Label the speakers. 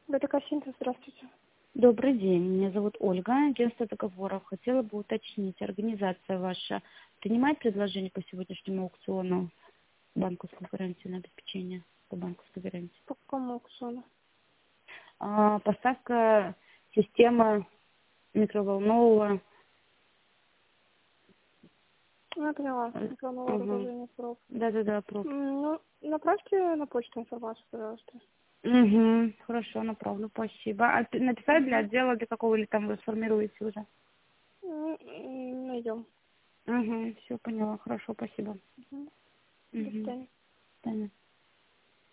Speaker 1: БТК «Синтез», здравствуйте.
Speaker 2: Добрый день, меня зовут Ольга, агентство договоров. Хотела бы уточнить, организация ваша принимает предложение по сегодняшнему аукциону банковской гарантии на обеспечение по банковской гарантии?
Speaker 1: По какому аукциону?
Speaker 2: Поставка системы микроволнового.
Speaker 1: Я поняла. Микроволновое
Speaker 2: Угу.
Speaker 1: разложение проб.
Speaker 2: Да, проб.
Speaker 1: Ну, направьте на почту информацию, пожалуйста.
Speaker 2: Угу. Хорошо, направлю, спасибо. А написать для
Speaker 1: Угу.
Speaker 2: отдела, для какого или там вы сформируете уже?
Speaker 1: Найдем.
Speaker 2: Угу. Все поняла, хорошо, спасибо.
Speaker 1: Угу. До
Speaker 2: Угу.
Speaker 1: свидания.
Speaker 2: Таня.